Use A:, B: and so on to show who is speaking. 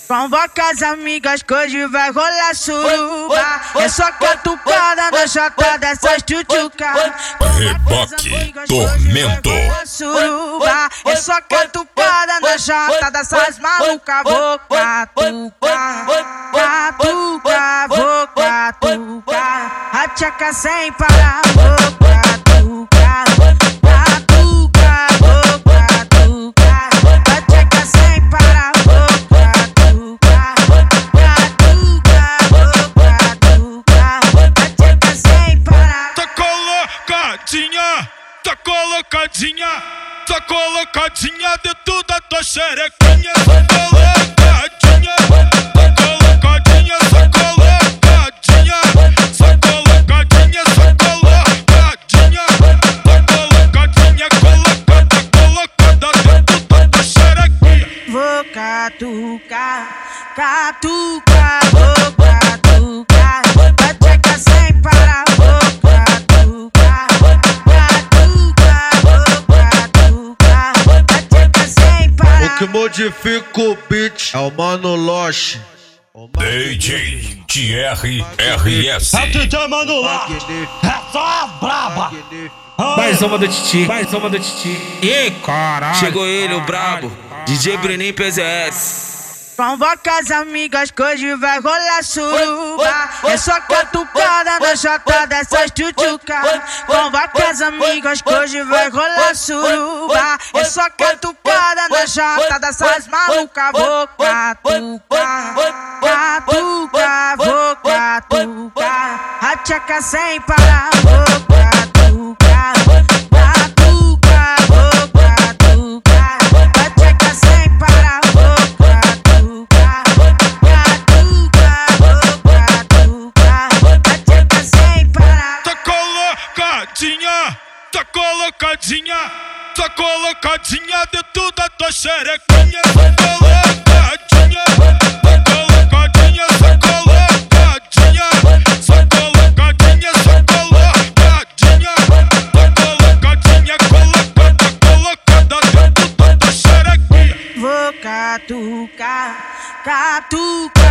A: Convoca as amigas que hoje vai rolar suruba. É só catucada na chata dessas tchutchuca.
B: Reboque, tormento.
A: Suruba. É só catucada na chata dessas maluca. Vou catucar, catucar, vou catucar. A tcheca sem parar, vou catucar, catucar, vou catucar. A tcheca sem parar, vou catucar, catucar, vou catucar. A tcheca sem parar.
C: Tá colocadinha, tá colocadinha, tá colocadinha dentro da tua xerequinha. Tá colocadinha, tá colocadinha, tá colocadinha, tá colocadinha, tá colocadinha, tá colocadinha, colocada, colocada dentro da tua xerequinha.
A: Vou catucar, catucar, vou catucar. A tcheca sem parar, vou catucar, catucar, vou catucar. A tcheca sem parar.
D: O que modifica o beat é o Mano Loche.
B: DJ TRRS.
E: DJ Mano Loche, é só braba.
F: Mais uma do Titi, mais uma do Titi. E caralho.
G: Chegou ele, o brabo, DJ Breninho PZS.
A: Convoca as amigas que hoje vai rolar suruba. É só catucada na chata dessas tchutchuca. Convoca as amigas que hoje vai rolar suruba. É só catucada na chata dessas maluca. Vou catucar, catucar, vou catucar. A tcheca sem parar, vou catucar, catucar, vou catucar. A tcheca sem parar, vou catucar, catucar, vou catucar. A tcheca sem parar.
C: Tá colocadinha, tá colocadinha, tá colocadinha dentro da tua xerequinha. Tá colocadinha, tá colocadinha, tá colocadinha, tá colocadinha, tá colocadinha, tá colocadinha, colocada, colocada dentro da tua xerequinha.
A: Vou catucar, catucar.